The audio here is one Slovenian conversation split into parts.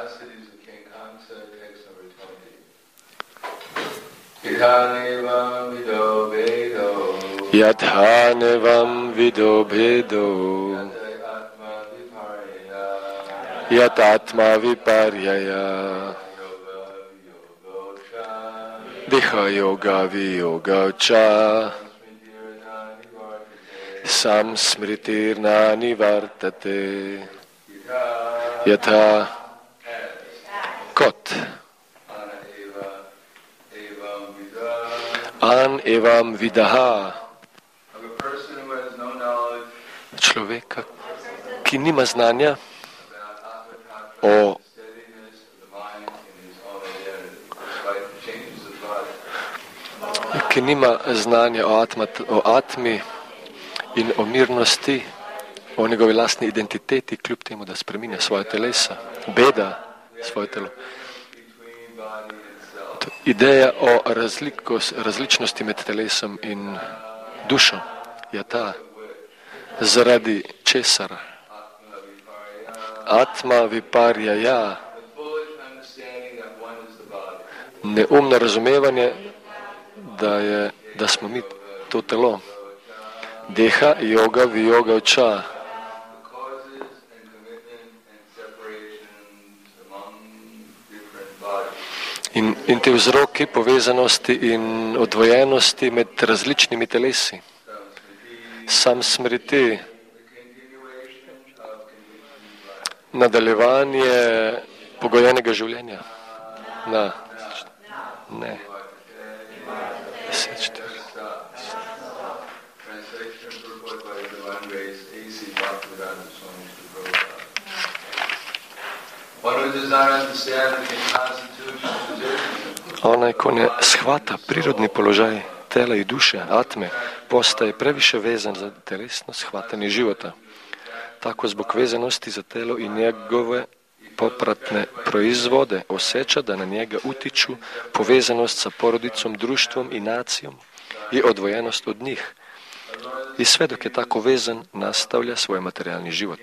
Yathanevam vido bhedo yatatma viparyaya Diha yoga viyoga cha samsmritirna nivartate yatha kot an evam vidaha človeka, ki nima znanja o atmi in o mirnosti, o njegovi lastni identiteti, kljub temu, da spreminja svoje telesa, beda svoje telo. Ideja o različnosti med telesom in dušo je ta, zaradi česar atma viparjaya, neumno razumevanje, da smo mi to telo. Deha yoga viyoga cha, in te vzroki povezanosti in odvojenosti med različnimi telesi. Samsmriti, nadaljevanje pogojenega življenja. Ne. 10:4. Onaj, ko ne shvata prirodni položaj tela i duše, atme, postaje previše vezan za telesno shvatanje života. Tako zbog vezanosti za telo i njegove popratne proizvode osjeća da na njega utiču povezanost sa porodicom, društvom i nacijom i odvojenost od njih. I sve dok je tako vezan, nastavlja svoj materijalni život.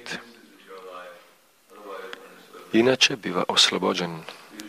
Inače biva oslobođen.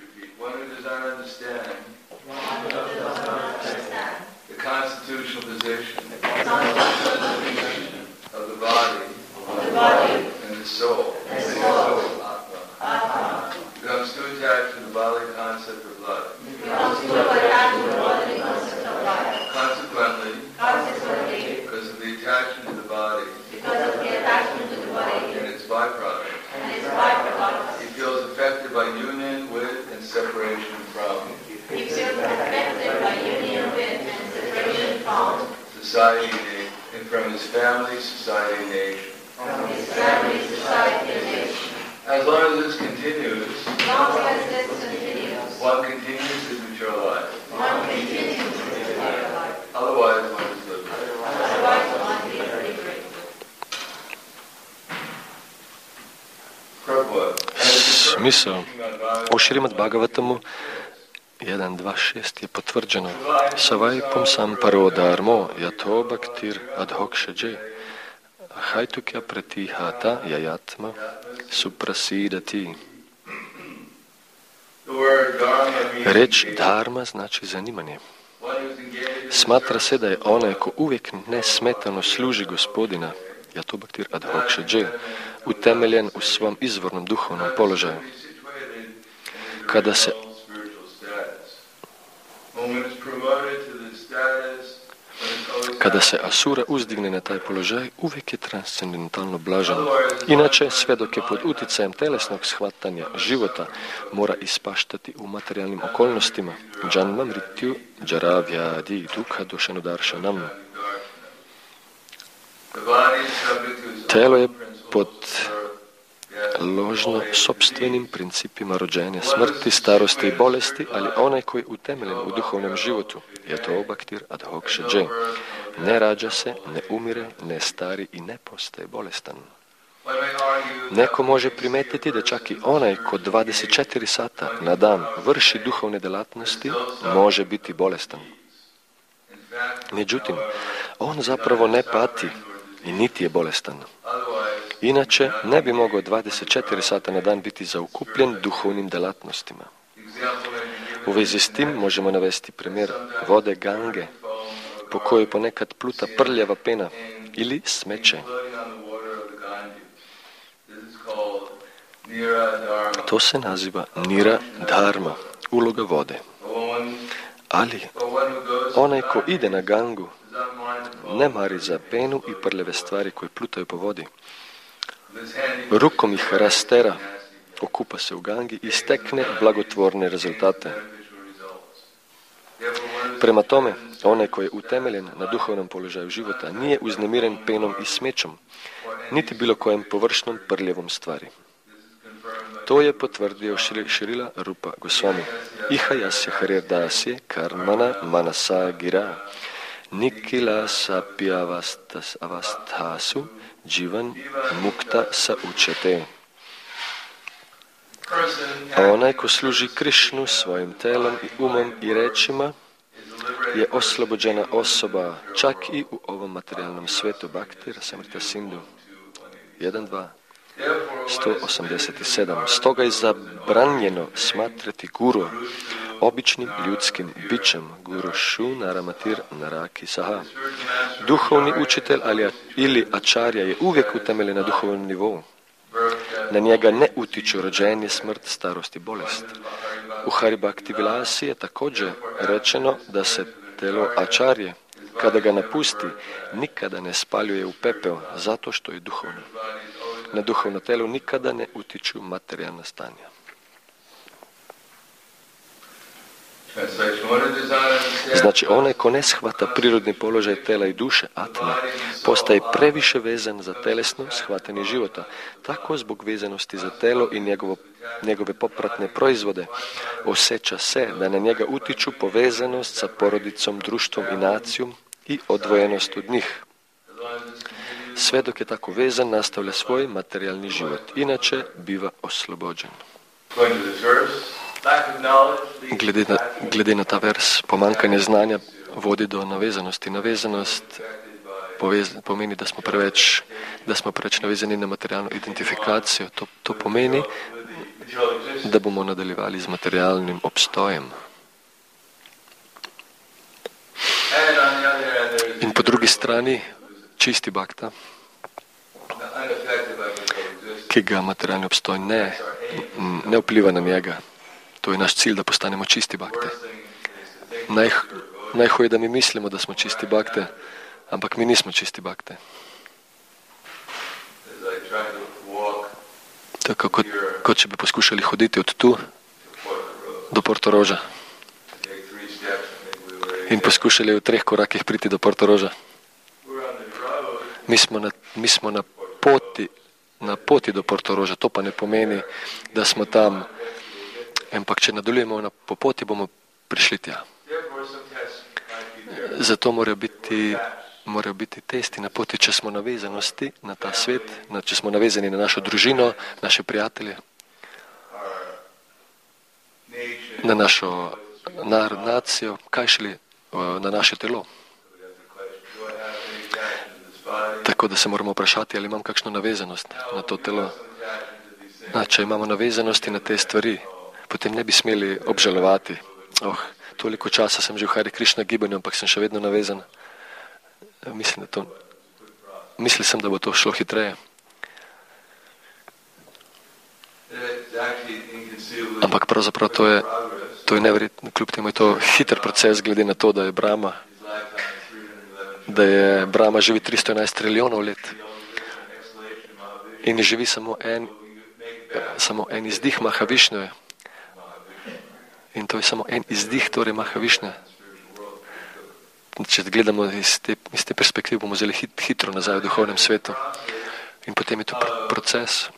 Society and from his family, society, and nation. From his family, society, and nation. As long as this continues, one continues his mature life. Otherwise, one is liberated. Smisao o Šrimad Bhagavatamu 1.2.6 je potvrđeno. Savaipum samparo dharmo yato bhaktir adhokshadje haitukya pratihata yayatma suprasidati. Reč dharma znači zanimanje. Smatra se da je onaj ko uvijek nesmetano služi Gospodina, yato bhaktir adhokshadje, utemeljen u svom izvornom duhovnom položaju. Kada se asura uzdigne na taj položaj, uvijek je transcendentalno blažan. Inače, sve dok je pod utjecajem telesnog shvatanja života, mora ispaštati u materijalnim okolnostima. Janma mrityu jara vyadi dukha doshanudarshanam. Telo je pod ložno sopstvenim principima rođenja, smrti, starosti i bolesti, ali onaj koji je utemeljen u duhovnom životu, je to bhaktir adhokshadje, ne rađa se, ne umire, ne stari i ne postaje bolestan. Neko može primetiti da čak i onaj ko 24 sata na dan vrši duhovne djelatnosti može biti bolestan. Međutim, on zapravo ne pati i niti je bolestan. Inače ne bi mogao 24 sata na dan biti zaokupljen duhovnim delatnostima. U vezi s tim možemo navesti primjer vode Gange, po kojoj ponekad pluta prljava pena ili smeće. To se naziva Nira Dharma, uloga vode. Ali onaj ko ide na Gangu ne mari za penu i prljave stvari koje plutaju po vodi. Rukom ih rastera, okupa se u Gangi i stekne blagotvorne rezultate. Prema tome, onaj koji je utemeljen na duhovnom položaju života nije uznemiren penom i smećom, niti bilo kojem površnom prljavom stvari. To je potvrdio Šrila Rupa Gosvami. Ihayasya harir dasye karmana manasa gira nikila sapyavastas avasthasu jivan mukta sa učete. A onaj ko služi Krišnu svojim telom i umom i rečima je oslobođena osoba čak i u ovom materijalnom svetu. Bhakti Rasamrita Sindhu 1.2 187. Stoga je zabranjeno smatrati guru običnim ljudskim bićem, guru šu naramatir naraki saha. Duhovni učitelj ili ačarja je uvijek utemeljen na duhovnom nivou. Na njega ne utiču rođenje, smrt, starost i bolest. U Hari Bhakti Vilasi je također rečeno da se telo ačarje, kada ga napusti, nikada ne spaljuje u pepeo, zato što je duhovno. Na duhovno telo nikada ne utiču materijalna stanja. Znači, onaj ko ne shvata prirodni položaj tela i duše, atma, postaje previše vezan za telesno shvatanje života. Tako zbog vezanosti za telo i njegove popratne proizvode osjeća se da na njega utiču povezanost sa porodicom, društvom i nacijom i odvojenost od njih. Sve dok je tako vezan, nastavlja svoj materijalni život. Inače, biva oslobođen. Glede na ta vers, pomankanje znanja vodi do navezanosti. Navezanost pomeni da smo preveč navezani na materijalnu identifikaciju. To pomeni da bomo nadaljevali z materialnim obstojem. In po drugi strani, čisti bhakta, ki ga materialni obstoj ne vpliva na njega. To je naš cilj, da postanemo čisti bhakte. Najhuje je, da mi mislimo, da smo čisti bhakte, ampak mi nismo čisti bhakte. Tako kot če bi poskušali hoditi od tu do Portoroža in poskušali v 3 korakih priti do Portoroža. Mi smo na poti do Portoroža, to pa ne pomeni, da smo tam, ampak če nadaljujemo po poti, bomo prišli tja. Zato morajo biti testi na poti, če smo navezanosti na ta svet, če smo navezani na našo družino, naše prijatelje, na našo nacijo, kaj šli na naše telo. Tako da se moramo vprašati, ali imam kakšno navezanost na to telo. Če imamo navezanosti na te stvari, potem ne bi smeli obžalovati. Toliko časa sem že v Hare Krišna gibanju, ampak sem še vedno navezan. Mislil sem, da bo to šlo hitreje. Ampak pravzaprav to je neverjetno, kljub temu je to hiter proces, glede na to, da je Brahma živi 311 trilijonov let in živi samo en izdih Mahavišnuje. In to je samo en izdih, torej Mahavišnja. Če gledamo iz te perspektive, bomo zelo hitro nazaj v duhovnem svetu. In potem je to proces,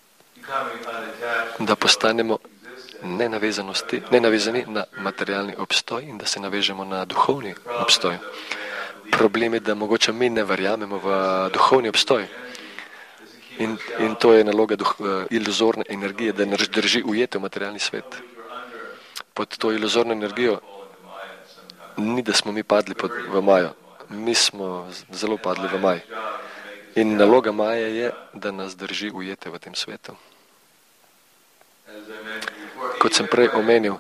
da postanemo nenavezani na materialni obstoj in da se navežemo na duhovni obstoj. Problem je, da mogoče mi ne verjamemo v duhovni obstoj. In to je naloga iluzorne energije, da nas drži ujete v materialni svet. Pod to iluzorno energijo ni, da smo mi padli v Maju. Mi smo zelo padli v Maj. In naloga Maje je, da nas drži ujete v tem svetu. Kot sem prej omenil,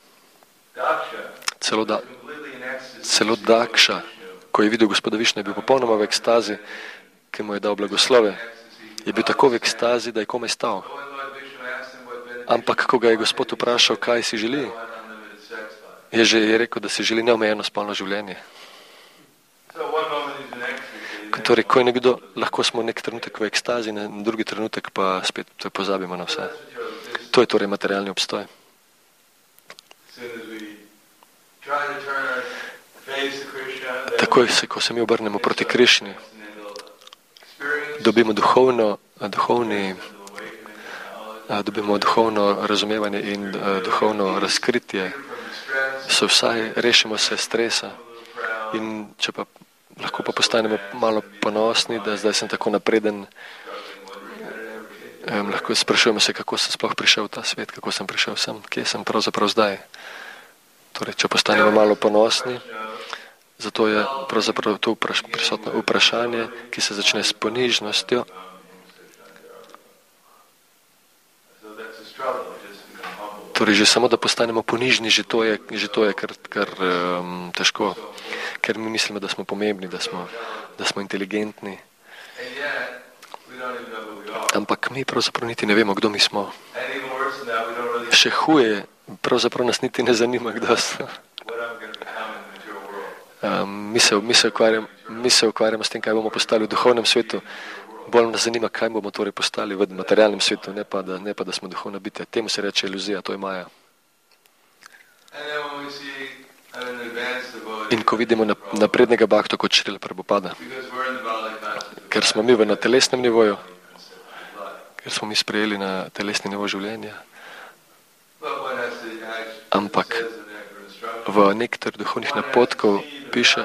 celo Dakša, ko je videl gospoda Višnu, je bil popolnoma v ekstazi, ki mu je dal blagoslove. Je bil tako v ekstazi, da je komaj stal. Ampak, ko ga je gospod vprašal, kaj si želi, je rekel, da si želi neomejeno spolno življenje. Torej, ko je nekdo, lahko smo nek trenutek v ekstazi, na drugi trenutek pa spet pozabimo na vse. To je torej materialni obstoj. Takoj se, ko se mi obrnemo proti Krišni, dobimo duhovno razumevanje in duhovno razkritje, vsaj rešimo se stresa in če pa lahko pa postanemo malo ponosni, da zdaj sem tako napreden, lahko sprašujemo se, kako sem sploh prišel v ta svet, kako sem prišel sem, kje sem pravzaprav zdaj. Torej, če postanemo malo ponosni, zato je pravzaprav to prisotno vprašanje, ki se začne s ponižnostjo. Torej, že samo, da postanemo ponižni, že to je kar težko, ker mi mislimo, da smo pomembni, da smo inteligentni. Ampak mi pravzaprav niti ne vemo, kdo mi smo. Še huje, pravzaprav nas niti ne zanima, kdo smo. Mi se ukvarjamo s tem, kaj bomo postali v duhovnem svetu. Bolj nas zanima, kaj bomo torej postali v materialnem svetu, ne pa, da smo duhovna bitja. Temu se reče iluzija, to je Maja. In ko vidimo naprednega bhakta kot Šrila Prabhupada, ker smo mi na telesnem nivoju, ker smo mi sprejeli na telesni nivo življenja, ampak v nektar duhovnih napotkov piše,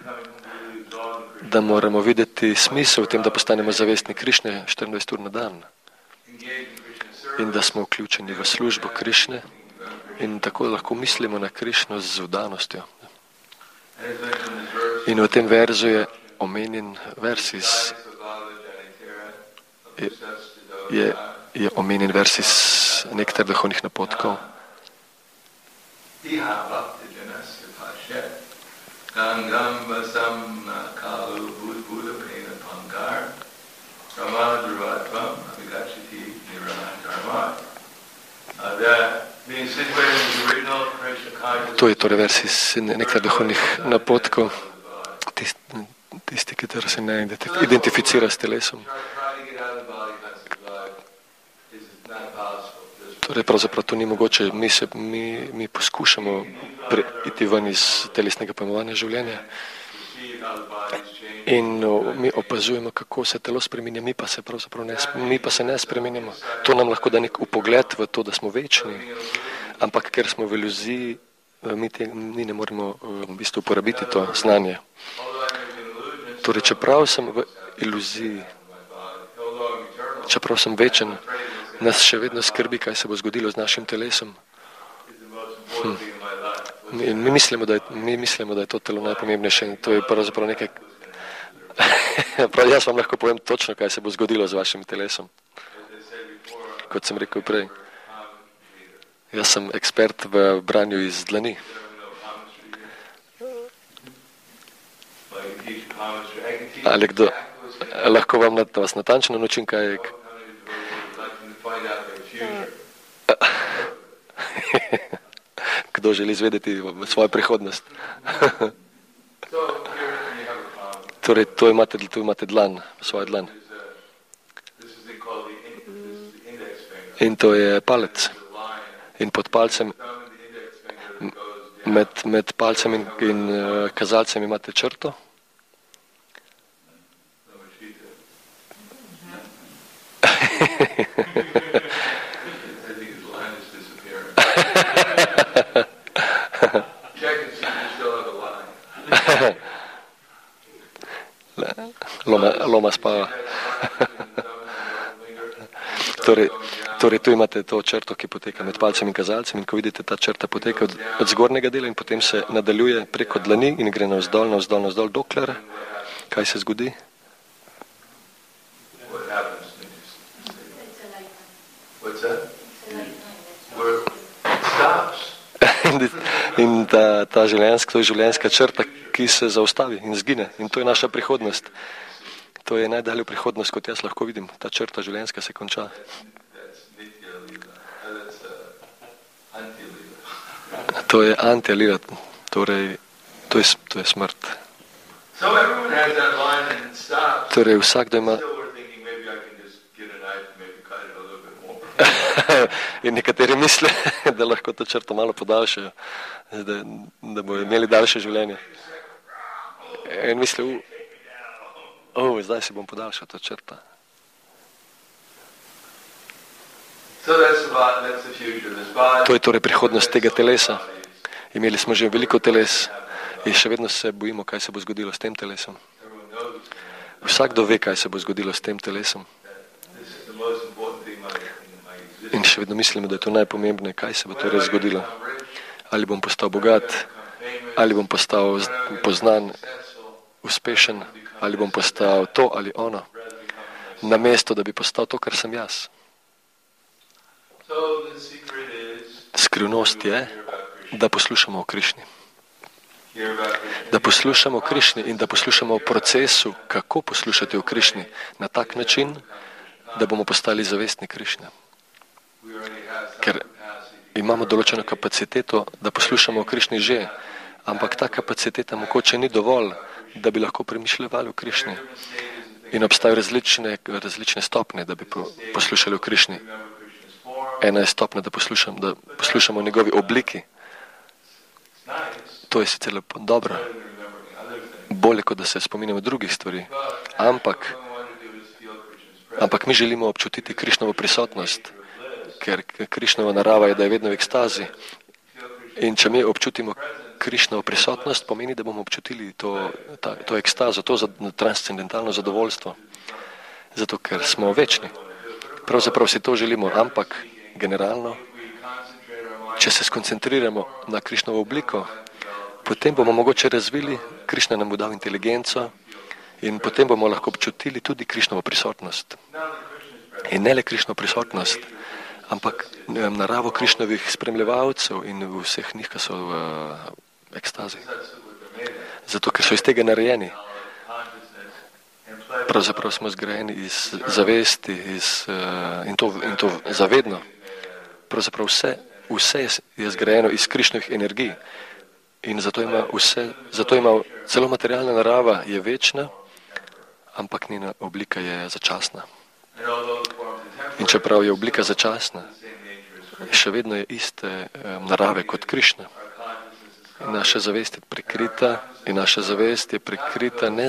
da moramo videti smisel v tem, da postanemo zavestni Krišne 24 ur na dan in da smo vključeni v službo Krišne in tako lahko mislimo na Krišno z vdanostjo. In v tem verzu je omenjen vers je omenjen vers iz nektar duhovnih napotkov. Gangam vasam kalu buddha pena pankar ramadruvatvam abhigachiti niranakarma. To je torej vers iz nekaj duhovnih napotkov, tisti, ki se ne identificira s telesom. Torej, pravzaprav to ni mogoče. Mi poskušamo iti ven iz telesnega pojmovanja življenja in mi opazujemo, kako se telo spreminja, mi pa se ne spreminjamo. To nam lahko da nek upogled v to, da smo večni, ampak ker smo v iluziji, mi ne moremo v bistvu uporabiti to znanje. Torej, čeprav sem v iluziji, čeprav sem večen, nas še vedno skrbi, kaj se bo zgodilo z našim telesom. Mi mislimo, da je to telo najpomembnejše in to je pravzaprav nekaj. Jaz vam lahko povem točno, kaj se bo zgodilo z vašim telesom. Kot sem rekel prej. Jaz sem ekspert v branju iz dlani. Ali kdo? Lahko vas natančno naučim, kaj je. Kdo želi izvedeti svojo prihodnost? Torej, tu imate dlan, svoj dlan. In to je palec. In pod palcem, med palcem in kazalcem imate črto. Loma spava. Torej, tu imate to črto, ki poteka med palcem in kazalcem in ko vidite, ta črta poteka od zgornjega dela in potem se nadaljuje preko dlani in gre navzdol, dokler, kaj se zgodi? that? Where it stops. In ta življenjska črta, ki se zaustavi in zgine. In to je naša prihodnost. To je najdalje prihodnost, kot jaz lahko vidim. Ta črta življenjska se konča. To je antija-lila, torej to je smrt. Torej vsakdo ima... In nekateri misle, da lahko to črto malo podaljšajo, da bodo imeli daljše življenje. In misle, zdaj si bom podaljšal to črto. To je torej prihodnost tega telesa. Imeli smo že veliko teles in še vedno se bojimo, kaj se bo zgodilo s tem telesom. Vsakdo ve, kaj se bo zgodilo s tem telesom. In še vedno mislimo, da je to najpomembnejše, kaj se bo torej zgodilo. Ali bom postal bogat, ali bom postal poznan, uspešen, ali bom postal to ali ono, namesto da bi postal to, kar sem jaz. Skrivnost je, da poslušamo o Krišni. Da poslušamo o Krišni in da poslušamo o procesu, kako poslušati o Krišni na tak način, da bomo postali zavestni Krišne. Ker imamo določeno kapaciteto, da poslušamo o Krišni že, ampak ta kapaciteta mogoče ni dovolj, da bi lahko premišljali o Krišni. In obstajajo različne stopnje, da bi poslušali o Krišni. Ena je stopnja, da poslušamo o njegovi obliki. To je sicer lepo dobro, bolje, kot da se spominjamo drugih stvari. Ampak mi želimo občutiti Krišnovo prisotnost, ker Krišnova narava je, da je vedno v ekstazi. In če mi občutimo Krišnovo prisotnost, pomeni, da bomo občutili to ekstazo, to transcendentalno zadovoljstvo. Zato, ker smo večni. Pravzaprav si to želimo, ampak generalno, če se skoncentriramo na Krišnovo obliko, potem bomo mogoče razvili, Krišna nam bo dal inteligenco in potem bomo lahko občutili tudi Krišnovo prisotnost. In ne le Krišnovo prisotnost, ampak naravo Krišnovih spremljevalcev in vseh njih, ki so v ekstazi. Zato, ker so iz tega narejeni. Pravzaprav smo zgrajeni iz zavesti in to zavedno. Pravzaprav vse je zgrajeno iz Krišnovih energij. In zato ima celo materialna narava je večna, ampak njena oblika je začasna. In čeprav je oblika začasna, še vedno je iste narave kot Krišna. Naša zavest je prikrita in naša zavest je prikrita ne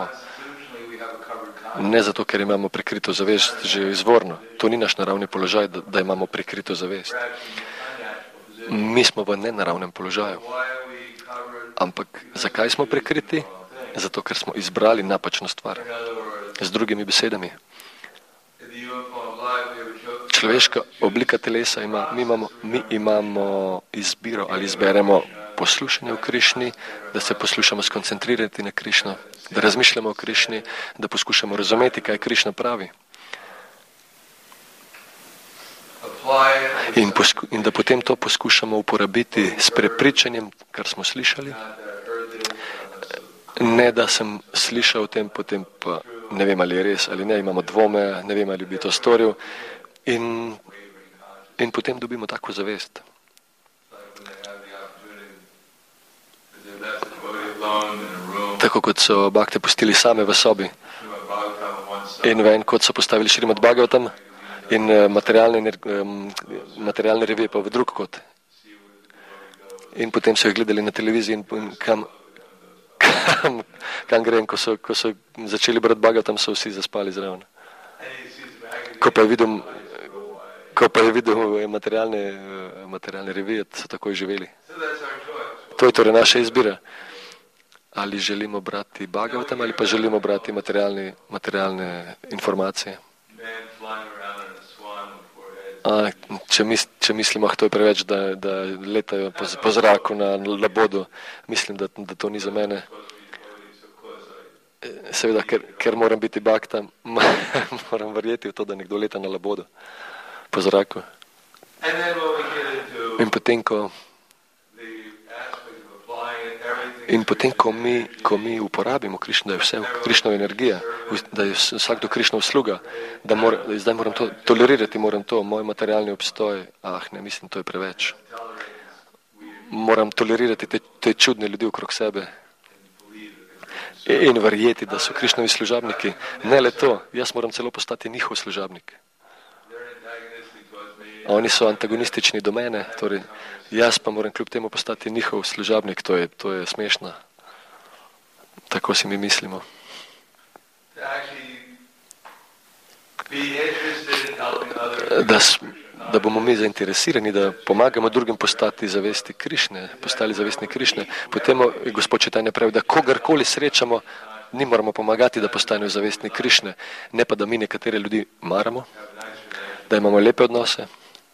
zato, ker imamo prikrito zavest že izvorno. To ni naš naravni položaj, da imamo prikrito zavest. Mi smo v nenaravnem položaju. Ampak zakaj smo prikriti? Zato, ker smo izbrali napačno stvar. Z drugimi besedami. Človeška oblika telesa mi imamo izbiro, ali izberemo poslušanje o Krišni, da se poslušamo skoncentrirati na Krišno, da razmišljamo o Krišni, da poskušamo razumeti, kaj Krišna pravi. In da potem to poskušamo uporabiti s prepričanjem, kar smo slišali. Ne, da sem slišal o tem, potem pa ne vem, ali je res ali ne, imamo dvome, ne vem, ali bi to storil. In potem dobimo tako zavest. Tako kot so bakte pustili same v sobi. In v en kot so postavili Šrimad Bhagavatam in materialne revije pa v drug kot. In potem so jih gledali na televiziji in kam grem, ko so začeli brati Bhagavatam, so vsi zaspali zraven. Ko pa je videl materialne revije, so takoj živeli. To je torej naša izbira. Ali želimo brati Bhagavatam ali pa želimo brati materialne informacije. Če mislimo, to je preveč, da letajo po zraku na labodu, mislim, da to ni za mene. Seveda, ker moram biti bhakta, moram verjeti v to, da nekdo leta na labodu. po zraku. And then when we get into In potem, ko the aspect of applying it, everything In potem, ko mi uporabimo Krišno, da je vse Krišnova energija, da je vsakdo Krišnova sluga, da zdaj moram to tolerirati, moj materialni obstoj, ne, mislim, to je preveč. Moram tolerirati te čudne ljudi okrog sebe in verjeti, da so Krišnovi služabniki. Ne le to, jaz moram celo postati njihov služabnik. Oni so antagonistični do mene, torej jaz pa moram kljub temu postati njihov služabnik, to je smešno. Tako si mi mislimo. Da bomo mi zainteresirani, da pomagamo drugim postali zavestni Krišne. Potem je Gospod Čajtanja pravi, da kogarkoli srečamo, ni moramo pomagati, da postanejo zavestni Krišne, ne pa da mi nekatere ljudi maramo, da imamo lepe odnose,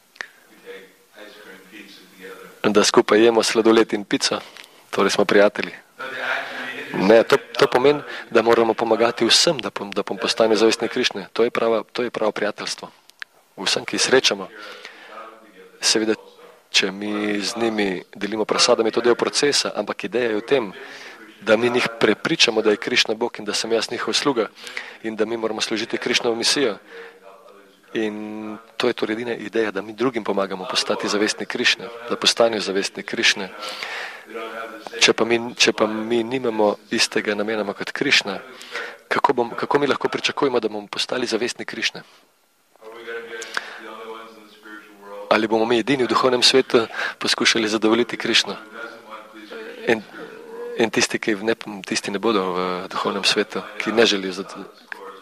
da skupaj jemo sladoled in pico, torej smo prijatelji. Ne, to pomeni, da moramo pomagati vsem, da postanejo zavestni Krišne. To je pravo prijateljstvo. Vsem, ki jih srečamo. Seveda, če mi z njimi delimo prasadami, je to del procesa, ampak ideja je v tem, da mi njih prepričamo, da je Krišna Bog in da sem jaz njihov sluga in da mi moramo služiti Krišnovo misijo. In to je torej edina ideja, da mi drugim pomagamo postati zavestni Krišne, da postanejo zavestni Krišne. Če pa mi nimamo istega namena kot Krišna, kako mi lahko pričakujemo, da bomo postali zavestni Krišne? Ali bomo mi edini v duhovnem svetu poskušali zadovoljiti Krišno? In tisti ne bodo v duhovnem svetu, ki ne želijo zadovoljiti.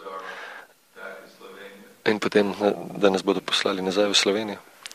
In potem, da nas bodo poslali nazaj v Slovenijo.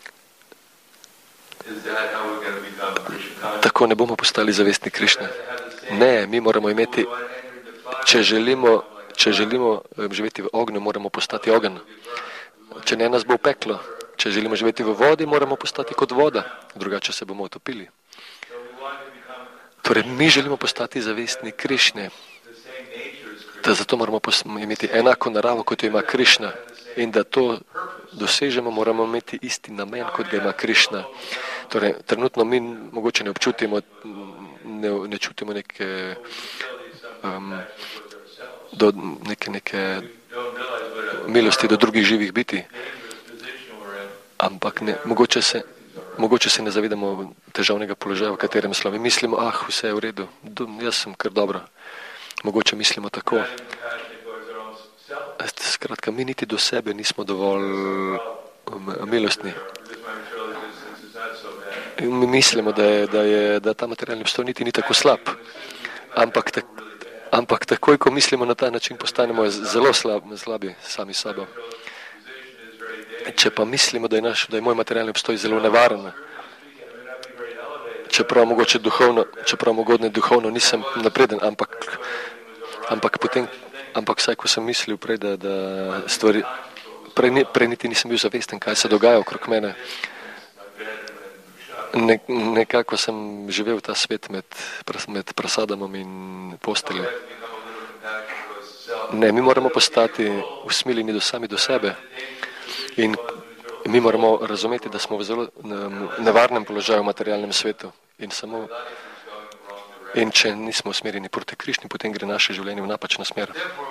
Tako ne bomo postali zavestni Krišne. Ne, mi moramo imeti, če želimo živeti v ognju, moramo postati ogenj. Če ne, nas bo peklo. Če želimo živeti v vodi, moramo postati kot voda, drugače se bomo utopili. Torej, mi želimo postati zavestni Krišne. Zato moramo imeti enako naravo, kot jo ima Krišna. In da to dosežemo, moramo imeti isti namen, kot ga ima Krišna. Torej, trenutno mi mogoče ne čutimo neke milosti do drugih živih biti. Ampak mogoče se ne zavedamo težavnega položaja, v katerem smo. Mi mislimo, vse je v redu, jaz sem kar dobro. Mogoče mislimo tako. Skratka, mi niti do sebe nismo dovolj milostni. Mi mislimo, da ta materialni obstoj niti ni tako slab. Ampak takoj, ko mislimo na ta način, postanemo zelo slabi sami sabo. Če pa mislimo, da je moj materialni obstoj zelo nevaren, čeprav mogoče duhovno nisem napreden, ampak vsaj, ko sem mislil prej, da stvari, prej niti nisem bil zavesten, kaj se dogaja okrog mene. Nekako sem živel ta svet med prasadamom in posteljo. Ne, mi moramo postati usmiljeni sami do sebe. In mi moramo razumeti, da smo v zelo nevarnem položaju v materialnem svetu. In če nismo usmerjeni proti Krišni, potem gre naše življenje v napačno smer.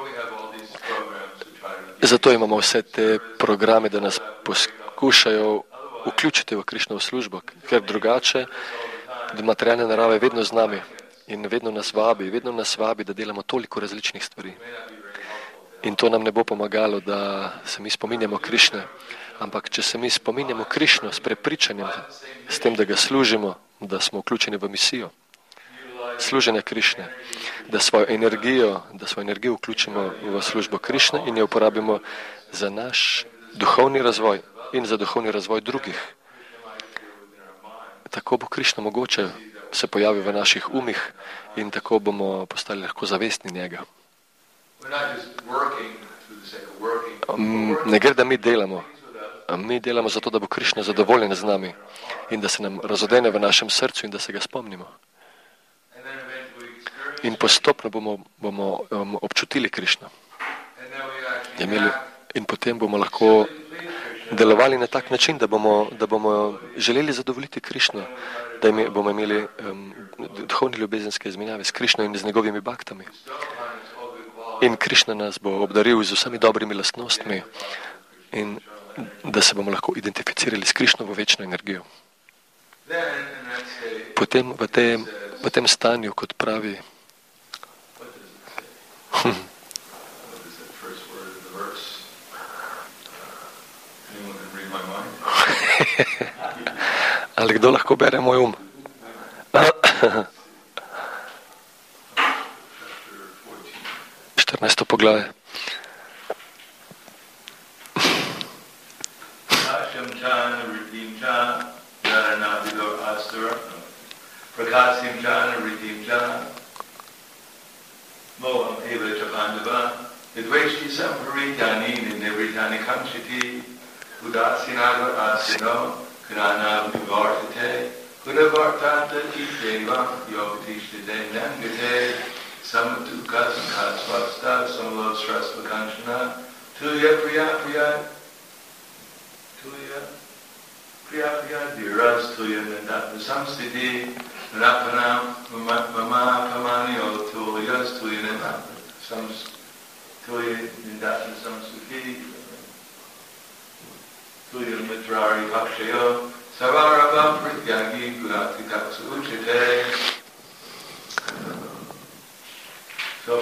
Zato imamo vse te programe, da nas poskušajo vključiti v Krišnovo službo, ker drugače materialna narava je vedno z nami in vedno nas vabi, da delamo toliko različnih stvari. In to nam ne bo pomagalo, da se mi spominjamo Krišne, ampak če se mi spominjamo Krišno s prepričanjem, s tem, da ga služimo, da smo vključeni v misijo služenja Krišne, da svojo energijo vključimo v službo Krišne in jo uporabimo za naš duhovni razvoj in za duhovni razvoj drugih. Tako bo Krišna mogoče se pojavi v naših umih in tako bomo postali lahko zavestni njega. Ne gre, da mi delamo zato, da bo Krišna zadovoljen z nami in da se nam razodene v našem srcu in da se ga spomnimo. In postopno bomo občutili Krišno. In potem bomo lahko delovali na tak način, da bomo želeli zadovoljiti Krišno, da bomo imeli duhovne ljubezenske izmenjave s Krišno in z njegovimi baktami. In Krišna nas bo obdaril z vsemi dobrimi lastnostmi in da se bomo lahko identificirali s Krišnovo večno energijo. Potem v tem stanju, kot pravi, ali kdo lahko bere moj um? 14. poglavje. Prakasim jana ritim jana moham eveta bandava vidveshti samparitani nivritani kamshiti udasinadva asino kanana vivartate kudavartata iteva yogatishtate nangate samatuka sankasvasta samalostrasvakanshana tuya priya Dhiras tuya nandata samstiti rapanam mama pamanyo tuyas tuya nandata samstiti tuya mitrari pakshayo savarabam prityagi gurati taksu uchite. So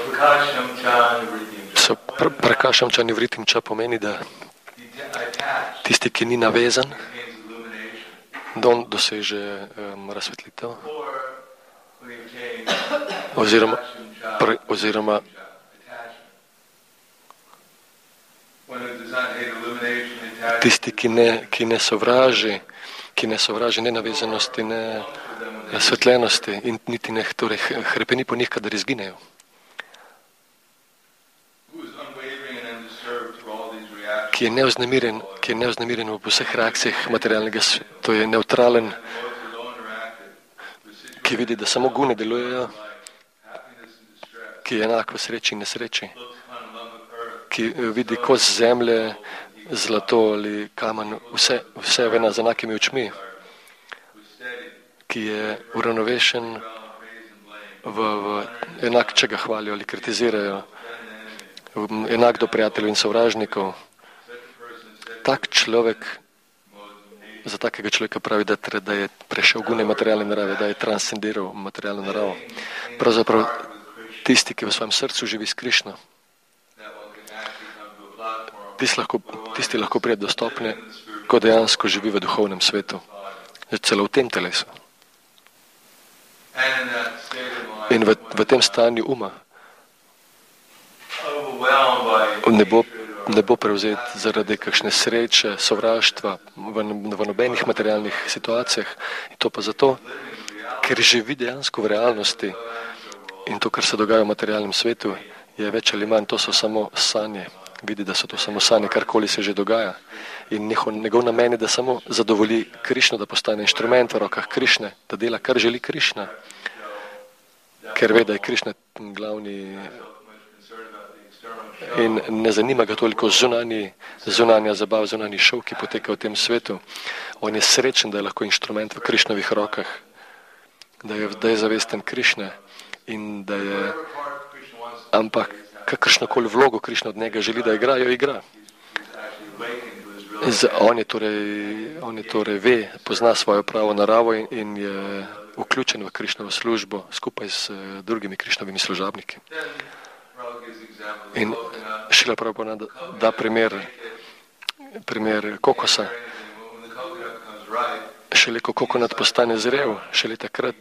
prakasham cha nivritim cha pomeni, da tisti, ki ni navezan, da on doseže razsvetlitev oziroma tisti, ki ne sovraži nenavezanosti, ne razsvetljenosti in niti ne hrepeni po njih, kadar izginejo. Ki je neoznemiren v vseh reakcijah materialnega, to je neutralen, ki vidi, da samo gune delujejo, ki je enak v sreči in nesreči, ki vidi kos zemlje, zlato ali kamen, vse z enakimi očmi, ki je uravnovešen enak, če ga hvalijo ali kritizirajo, enak do prijateljev in sovražnikov. Tak človek, za takega človeka pravi, da je prešel gune materialne narave, da je transcendiral materialno naravo. Pravzaprav tisti, ki v svojem srcu živi s Krišno, tisti lahko pride do stopnje, ko dejansko živi v duhovnem svetu, celo v tem telesu. In v tem stanju uma ne bo prevzet zaradi kakšne sreče, sovraštva v nobenih materialnih situacijah. In to pa zato, ker živi dejansko v realnosti in to, kar se dogaja v materialnem svetu, je več ali manj, to so samo sanje. Vidi, da so to samo sanje, karkoli se že dogaja. In njegov namen je, da samo zadovolji Krišno, da postane inštrument v rokah Krišne, da dela, kar želi Krišna. Ker ve, da je Krišna glavni in ne zanima ga toliko zunanja zabav, zunanji šov, ki poteka v tem svetu. On je srečen, da je lahko inštrument v Krišnovih rokah, da je zavesten Krišne in da je, ampak kakršnokoli vlogo Krišna od njega želi, da igra, jo igra. On je torej ve, pozna svojo pravo naravo in je vključen v Krišnovo službo skupaj s drugimi Krišnovimi služabniki. In Šrila Prabhupada da primer kokosa. Šele ko kokonat postane zrel, šele takrat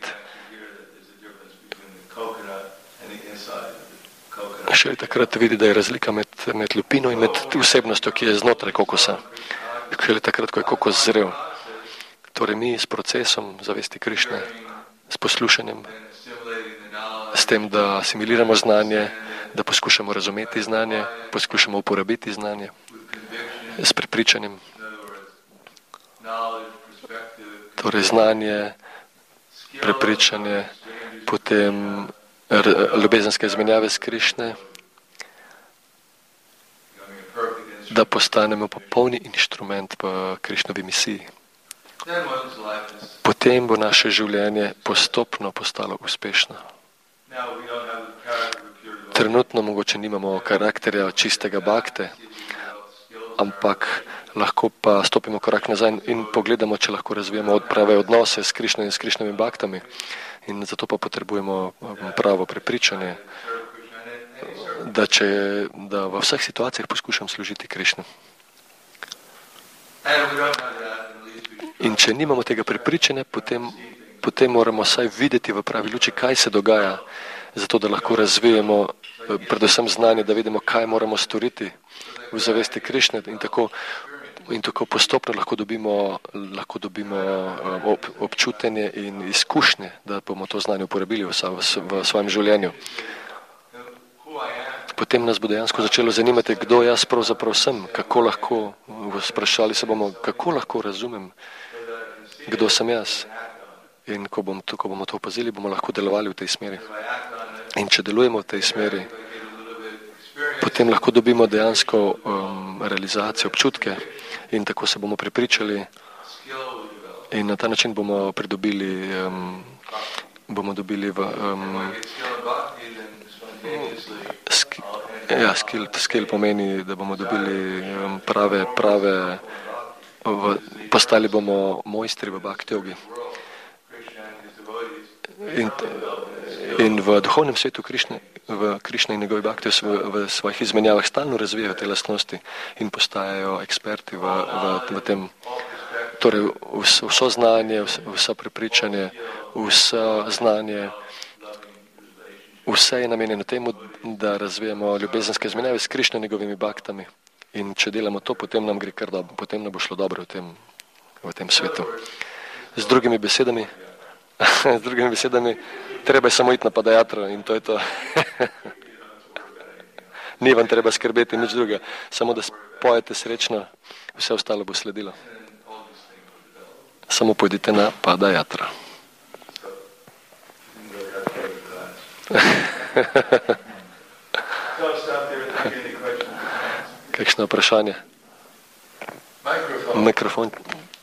vidi, da je razlika med lupino in med vsebnostjo, ki je znotraj kokosa. Šele takrat, ko je kokos zrel. Torej mi s procesom zavesti Krišne, s poslušanjem, s tem, da asimiliramo znanje, da poskušamo razumeti znanje, poskušamo uporabiti znanje, s prepričanjem. Torej znanje, prepričanje, potem ljubezenske izmenjave s Krišne da postanemo popolni inštrument v Krišnovi misiji. Potem bo naše življenje postopno postalo uspešno. Trenutno mogoče nimamo karakterja čistega bakte, ampak lahko pa stopimo korak nazaj in pogledamo, če lahko razvijamo prave odnose s Krišno in s Krišnovimi baktami. In zato pa potrebujemo pravo prepričanje, da v vseh situacijah poskušam služiti Krišnu. In če nimamo tega prepričanja, potem moramo vsaj videti v pravi luči, kaj se dogaja, zato da lahko razvijemo predvsem znanje, da vidimo, kaj moramo storiti v zavesti Krišne in tako postopno lahko dobimo občutenje in izkušnje, da bomo to znanje uporabili v svojem življenju. Potem nas bo dejansko začelo zanimati, kdo jaz pravzaprav sem, sprašali se bomo, kako lahko razumem, kdo sem jaz. In ko bomo to opazili, bomo lahko delovali v tej smeri. In če delujemo v tej smeri, potem lahko dobimo dejansko realizacijo, občutke in tako se bomo prepričali in na ta način bomo dobili skill pomeni, da bomo dobili postali bomo mojstri v bhakti jogi. In v duhovnem svetu Krišna in njegovi bhakti v svojih izmenjavah stalno razvijajo te lastnosti in postajajo eksperti v tem. Torej, vso znanje, vso prepričanje, vso znanje, vse je namenjeno temu, da razvijamo ljubezenske izmenjave s Krišno in njegovimi bhaktami. In če delamo to, potem nam gre kar dobro, potem nam bo šlo dobro v tem svetu. Z drugimi besedami, treba je samo iti na padajatro in to je to. Ni vam treba skrbeti nič druga, samo da spojete srečno, vse ostalo bo sledilo. Samo pojdite na padajatro. Kakšno vprašanje? Mikrofon.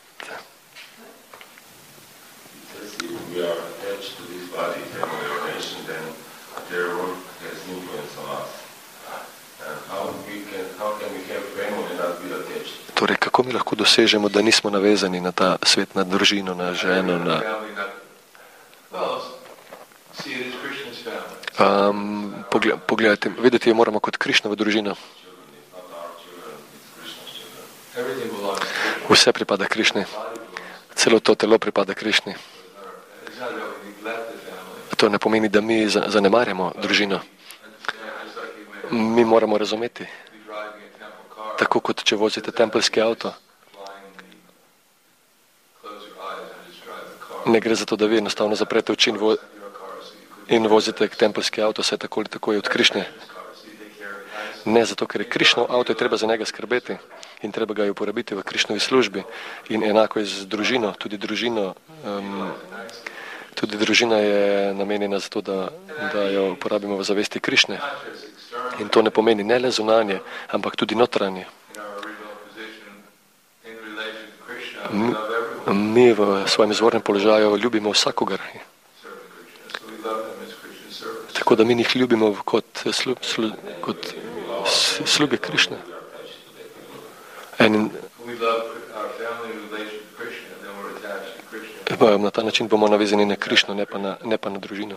Torej, kako mi lahko dosežemo, da nismo navezani na ta svet, na družino, na ženo, na... Pogledajte, videti jo moramo kot Krišnovo družino. Vse pripada Krišni. Celo to telo pripada Krišni. To ne pomeni, da mi zanemarjamo družino. Mi moramo razumeti. Tako kot če vozite tempeljski avto. Ne gre za to, da vi enostavno zaprete oči in vozite tempeljski avto, vse tako ali tako je od Krišne. Ne, zato ker je Krišnov avto, je treba za njega skrbeti in treba ga uporabiti v Krišnovi službi. In enako je z družino. Tudi družina je namenjena za to, da jo uporabimo v zavesti Krišne. In to ne pomeni ne le zunanje, ampak tudi notranje. Mi v svojem izvornem položaju ljubimo vsakogar. Tako da mi njih ljubimo kot sluge Krišne. Na ta način bomo navezani na Krišno, ne pa na družino.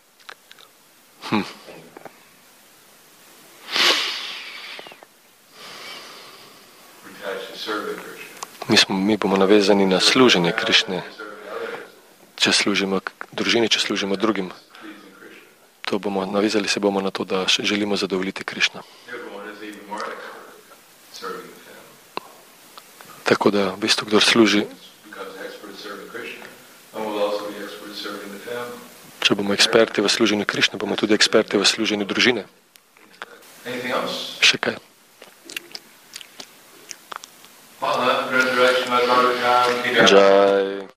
Mi bomo navezani na služenje Krišne, če služimo družini, če služimo drugim. Navezali se bomo na to, da želimo zadovoljiti Krišno. Tako da, v bistvu, kdor služi, če bomo eksperti v služenju Krišne, bomo tudi eksperti v služenju družine. Še kaj? Jai.